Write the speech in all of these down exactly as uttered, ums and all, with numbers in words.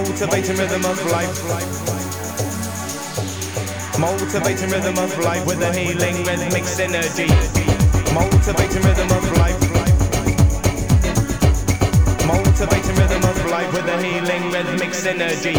Motivating rhythm of life. Motivating rhythm of life with a healing rhythmic synergy. Motivating rhythm of life. Motivating rhythm of life with a healing rhythmic synergy.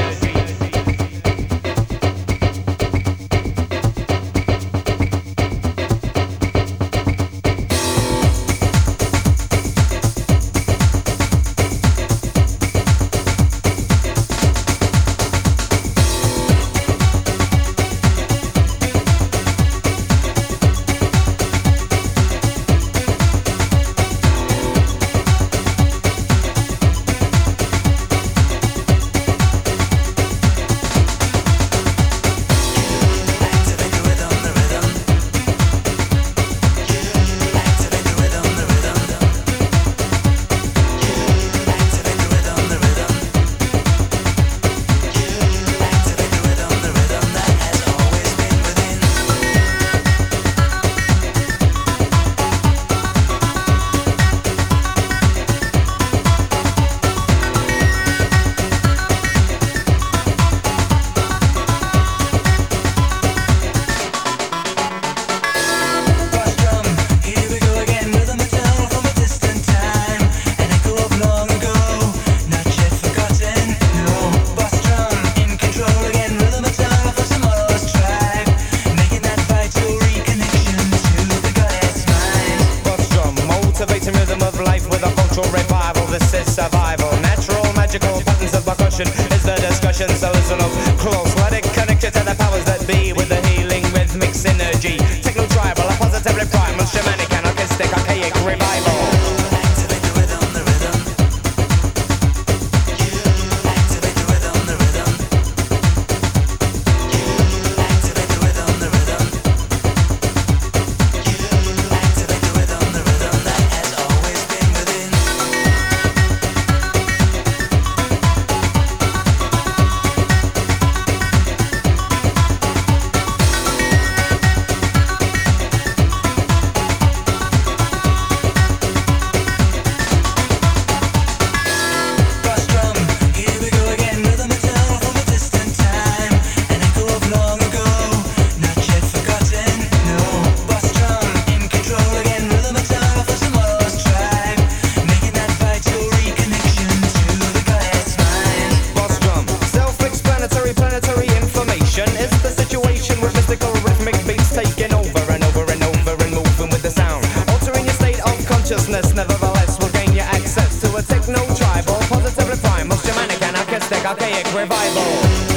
Motivating rhythm of life with a cultural revival. This is survival. Natural, magical patterns of percussion is the discussion. So listen up close. Let it connect you to the powers that be with the healing rhythmic synergy. Techno tribal, a positively primal, shamanic, anarchistic, archaic revival. It's the situation with mystical rhythmic beats taking over and over and over and moving with the sound, altering your state of consciousness. Nevertheless, will gain you access to a techno tribal, positively primal, shamanic, anarchistic, archaic revival.